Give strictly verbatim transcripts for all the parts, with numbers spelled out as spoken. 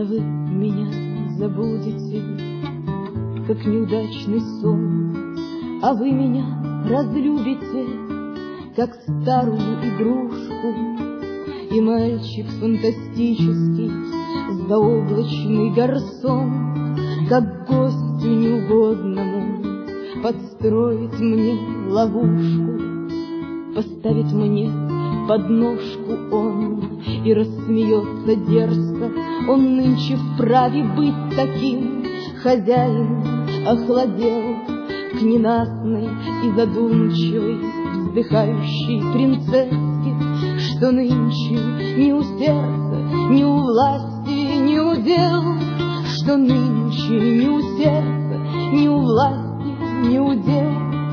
вы меня забудете, как неудачный сон, а вы меня разлюбите, как старую игрушку. И мальчик фантастический, заоблачный гарсон, как гостю неугодному подстроить мне ловушку, поставить мне подножку он и рассмеется дерзко. Он нынче вправе быть таким, хозяин охладел к ненастной и задумчивой вздыхающей принцессе, что нынче ни у сердца, ни у власти, ни у дел, что нынче ни у сердца, ни у власти, ни у дел.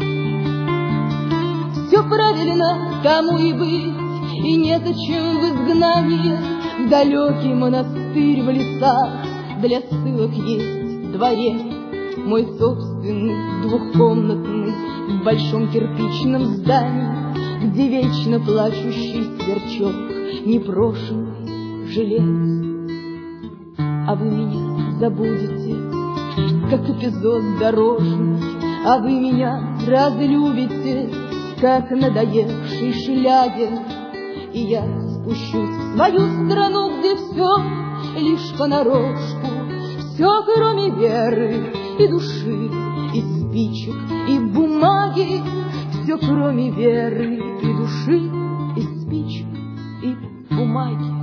Все правильно тому и быть, и незачем в изгнание в далекий монастырь в лесах. Для ссылок есть дворец мой собственный, двухкомнатный, в большом кирпичном здании, где вечно плачущий сверчок непрошенный жилец. А вы меня забудете, как эпизод дорожный, а вы меня разлюбите, как надоевший шлягер. И я спущусь в свою страну, где все лишь понарошку, все, кроме веры и души, и спичек, и бумаги, все, кроме веры и души, и спичек, и бумаги.